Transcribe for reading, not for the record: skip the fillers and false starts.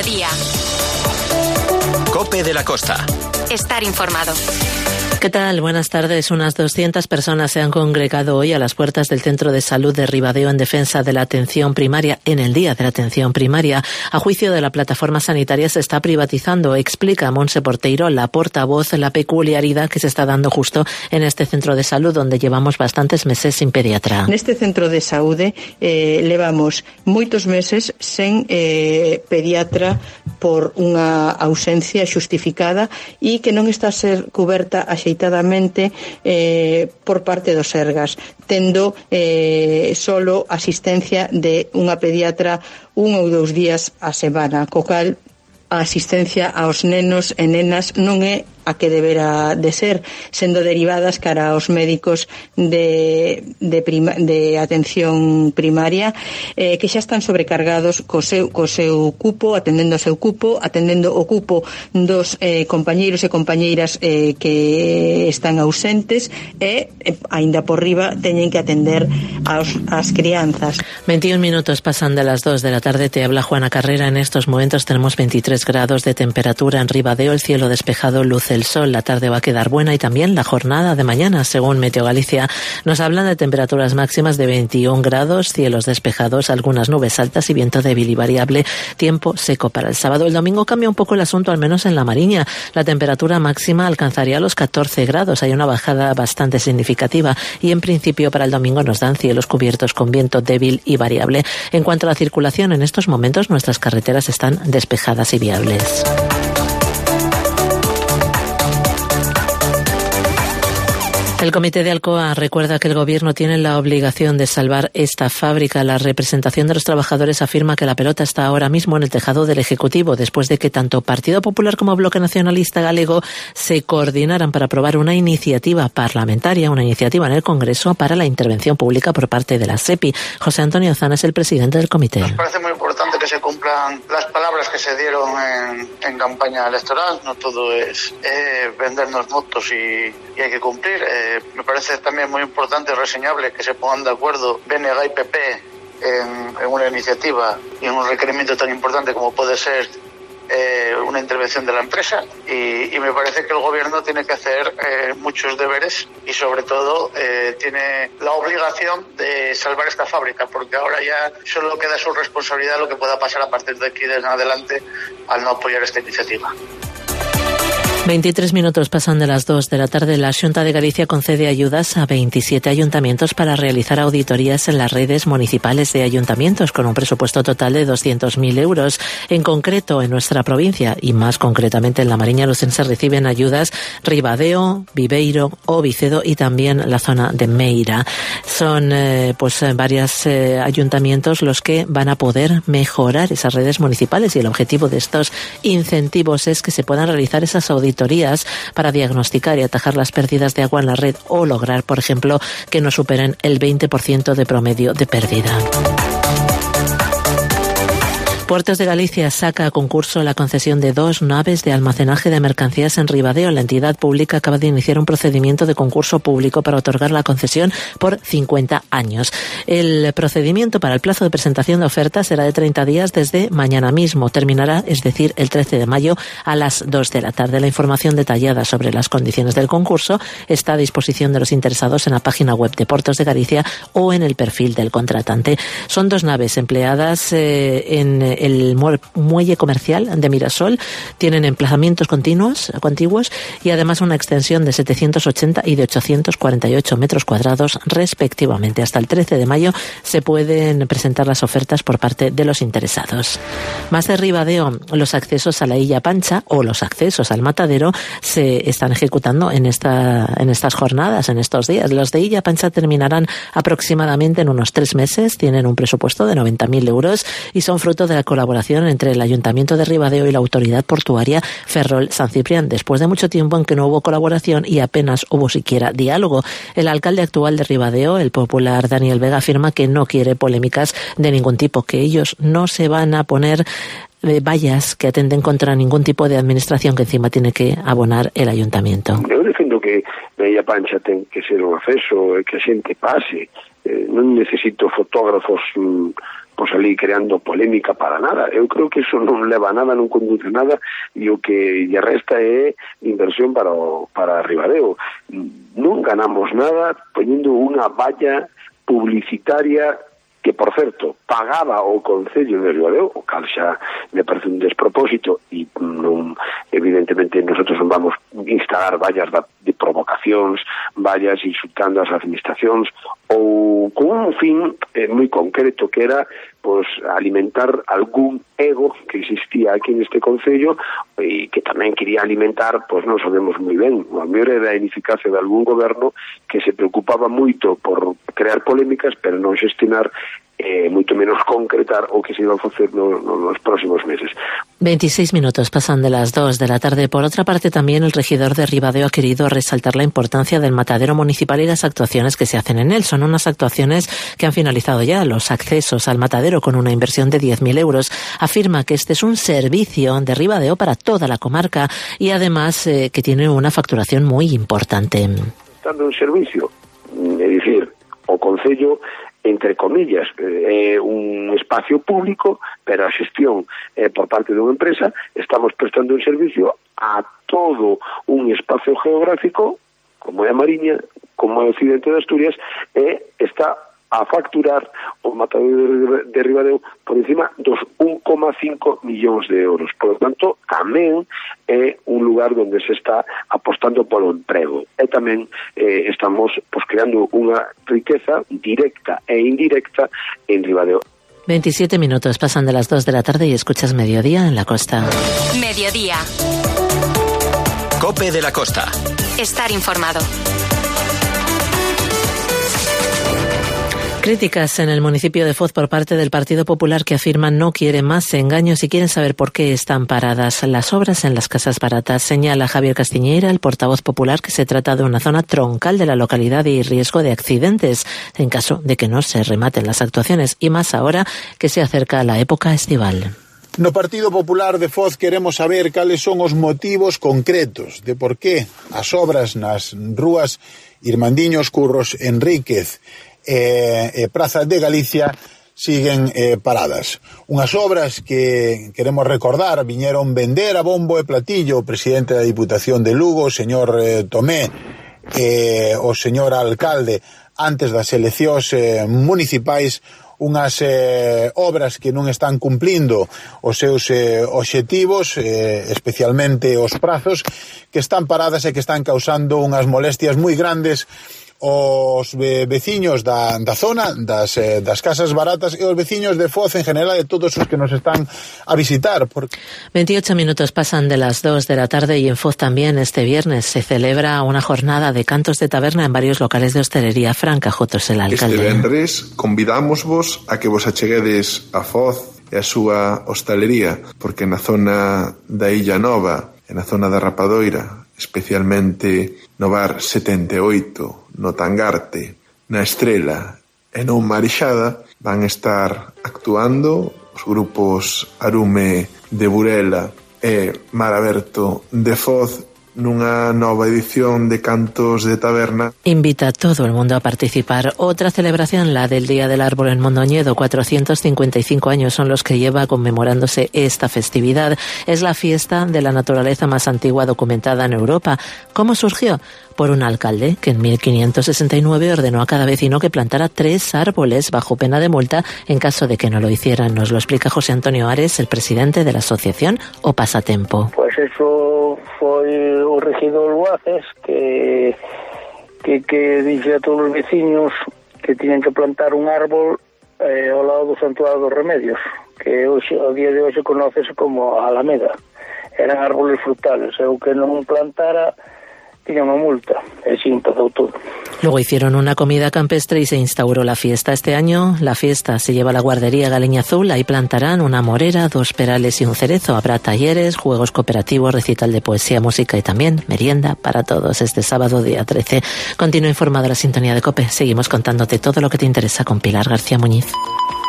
mediodía. COPE de la Costa. Estar informado. ¿Qué tal? Buenas tardes. Unas 200 personas se han congregado hoy a las puertas del Centro de Salud de Ribadeo en defensa de la atención primaria, en el Día de la Atención Primaria. A juicio de la plataforma sanitaria se está privatizando, explica Montse Porteiro, la portavoz, la peculiaridad que se está dando justo en este centro de salud donde llevamos bastantes meses sin pediatra. Neste centro de saúde levamos moitos meses sen pediatra por unha ausencia xustificada e que non está a ser coberta axeitadamente por parte dos Sergas, tendo solo asistencia de unha pediatra 1 ou 2 días a semana, co cal a asistencia aos nenos e nenas non é a que debera de ser, sendo derivadas cara aos médicos de atención primaria que xa están sobrecargados co seu cupo, atendendo o seu cupo, atendendo o cupo dos compañeiros e compañeiras que están ausentes e, aínda por riba, teñen que atender ás crianzas. 21 minutos pasan de las 2 de la tarde. Te habla Juana Carrera. En estos momentos tenemos 23 grados de temperatura en Ribadeo, el cielo despejado, luce el sol, la tarde va a quedar buena y también la jornada de mañana, según Meteo Galicia. Nos hablan de temperaturas máximas de 21 grados, cielos despejados, algunas nubes altas y viento débil y variable, tiempo seco para el sábado. El domingo cambia un poco el asunto, al menos en La Mariña. La temperatura máxima alcanzaría los 14 grados, hay una bajada bastante significativa y en principio para el domingo nos dan cielos cubiertos con viento débil y variable. En cuanto a la circulación, en estos momentos nuestras carreteras están despejadas y viables. El Comité de Alcoa recuerda que el Gobierno tiene la obligación de salvar esta fábrica. La representación de los trabajadores afirma que la pelota está ahora mismo en el tejado del Ejecutivo, después de que tanto Partido Popular como Bloque Nacionalista Galego se coordinaran para aprobar una iniciativa parlamentaria, una iniciativa en el Congreso para la intervención pública por parte de la SEPI. José Antonio Zana es el presidente del comité. Nos parece muy importante que se cumplan las palabras que se dieron en campaña electoral. No todo es vendernos motos y hay que cumplir. Me parece también muy importante y reseñable que se pongan de acuerdo BNG y PP en una iniciativa y en un requerimiento tan importante como puede ser una intervención de la empresa y me parece que el Gobierno tiene que hacer muchos deberes y sobre todo tiene la obligación de salvar esta fábrica, porque ahora ya solo queda su responsabilidad lo que pueda pasar a partir de aquí en adelante al no apoyar esta iniciativa. 23 minutos pasan de las 2 de la tarde. La Xunta de Galicia concede ayudas a 27 ayuntamientos para realizar auditorías en las redes municipales de ayuntamientos con un presupuesto total de 200.000 euros. En concreto, en nuestra provincia y más concretamente en la Mariña Lucense reciben ayudas Ribadeo, Viveiro, Ovicedo y también la zona de Meira. Son varios ayuntamientos los que van a poder mejorar esas redes municipales y el objetivo de estos incentivos es que se puedan realizar esas auditorías para diagnosticar y atajar las pérdidas de agua en la red o lograr, por ejemplo, que no superen el 20% de promedio de pérdida. Puertos de Galicia saca a concurso la concesión de 2 naves de almacenaje de mercancías en Ribadeo. La entidad pública acaba de iniciar un procedimiento de concurso público para otorgar la concesión por 50 años. El procedimiento para el plazo de presentación de ofertas será de 30 días desde mañana mismo. Terminará, es decir, el 13 de mayo a las 2 de la tarde. La información detallada sobre las condiciones del concurso está a disposición de los interesados en la página web de Puertos de Galicia o en el perfil del contratante. Son 2 naves empleadas en el muelle comercial de Mirasol, tienen emplazamientos contiguos y además una extensión de 780 y de 848 metros cuadrados respectivamente. Hasta el 13 de mayo se pueden presentar las ofertas por parte de los interesados. Más de Ribadeo, los accesos a la Illa Pancha o los accesos al matadero se están ejecutando en estas jornadas, en estos días. Los de Illa Pancha terminarán aproximadamente en unos 3 meses, tienen un presupuesto de 90.000 euros y son fruto de la colaboración entre el Ayuntamiento de Ribadeo y la Autoridad Portuaria Ferrol-San Ciprián, después de mucho tiempo en que no hubo colaboración y apenas hubo siquiera diálogo. El alcalde actual de Ribadeo, el popular Daniel Vega, afirma que no quiere polémicas de ningún tipo, que ellos no se van a poner vallas que atenden contra ningún tipo de administración que encima tiene que abonar el Ayuntamiento. Eu defendo que na Illa Pancha ten que ser un acceso e que a xente pase. Non necesito fotógrafos pois ali creando polémica para nada. Eu creo que iso non leva a nada, non conduce a nada, e o que lle resta é inversión para Ribadeo. Non ganamos nada poñendo unha valla publicitaria que, por certo, pagaba o Concello de Ribadeo, o cal xa me parece un despropósito, e non, evidentemente nosotros non vamos instalar vallas de provocacións, vallas insultando as administracións, ou con un fin moi concreto, que era pois alimentar algún ego que existía aquí neste Concello e que tamén quería alimentar, pois non sabemos moi ben, a mellor era a ineficacia de algún goberno que se preocupaba moito por crear polémicas, pero non xestionar moito menos concretar o que se iba a facer nos próximos meses. 26 minutos pasan de las 2 de la tarde. Por otra parte, también el regidor de Ribadeo ha querido resaltar la importancia del matadero municipal y las actuaciones que se hacen en él. Son unas actuaciones que han finalizado ya, los accesos al matadero con una inversión de 10.000 euros. Afirma que este es un servicio de Ribadeo para toda la comarca y además que tiene una facturación muy importante. Dando un servicio, é dicir, o Concello, entre comillas, é un espacio público, pero a xestión por parte dunha empresa. Estamos prestando un servicio a todo un espacio geográfico, como é a Mariña, como é o occidente de Asturias, e está a facturar o matadero de Ribadeo por encima dos 1,5 millóns de euros. Por lo tanto, tamén é un lugar onde se está apostando polo emprego. E tamén estamos creando unha riqueza directa e indirecta en Ribadeo. 27 minutos pasan de las 2 de la tarde y escuchas Mediodía en la Costa. Mediodía. COPE de la Costa. Estar informado. Críticas en el municipio de Foz por parte del Partido Popular, que afirman no quiere más engaños y quieren saber por qué están paradas las obras en las casas baratas. Señala Javier Castiñeira, el portavoz popular, que se trata de una zona troncal de la localidad y riesgo de accidentes en caso de que no se rematen las actuaciones, y más ahora que se acerca la época estival. No Partido Popular de Foz queremos saber cales son os motivos concretos de por qué as obras nas rúas Irmandiños, Curros, Enríquez Praza de Galicia siguen paradas. Unhas obras que queremos recordar viñeron vender a bombo e platillo o presidente da Diputación de Lugo, o señor Tomé, o señor alcalde, antes das eleccións municipais, unhas obras que non están cumplindo os seus obxectivos, especialmente os prazos, que están paradas e que están causando unhas molestias moi grandes os veciños da zona, das casas baratas, e os veciños de Foz en general, de todos os que nos están a visitar. 28 minutos pasan de las 2 de la tarde y en Foz también este viernes se celebra una jornada de cantos de taberna en varios locales de hostelería. Fran Cajotos, el alcalde. Este venres convidámosvos a que vos acheguedes a Foz e a súa hostelería, porque na zona da Illa Nova e na zona da Rapadoira, especialmente no bar 78, no Tangarte, na Estrela e no Marixada, van estar actuando os grupos Arume de Burela e Mar Aberto de Foz nunha nova edición de Cantos de Taberna. Invita a todo el mundo a participar. Otra celebración, la del Día del Árbol en Mondoñedo. 455 años son los que lleva conmemorándose esta festividad. Es la fiesta de la naturaleza más antigua documentada en Europa. ¿Cómo surgió? Por un alcalde que en 1569 ordenó a cada vecino que plantara 3 árboles bajo pena de multa en caso de que no lo hicieran. Nos lo explica José Antonio Ares, el presidente de la asociación O Pasatempo. Pues eso foi o regidor Luaces que dixe a todos os veciños que tiñan que plantar un árbol ao lado do Santuario dos Remedios, que hoxe, ao día de hoxe conócese como Alameda. Eran árboles frutales, e o que non plantara tiña unha multa, e sin empezou todo. Luego hicieron una comida campestre y se instauró la fiesta. Este año la fiesta se lleva a la guardería Galeña Azul. Ahí plantarán una morera, 2 perales y un cerezo. Habrá talleres, juegos cooperativos, recital de poesía, música y también merienda para todos este sábado día 13. Continúa informada la sintonía de COPE. Seguimos contándote todo lo que te interesa con Pilar García Muñiz.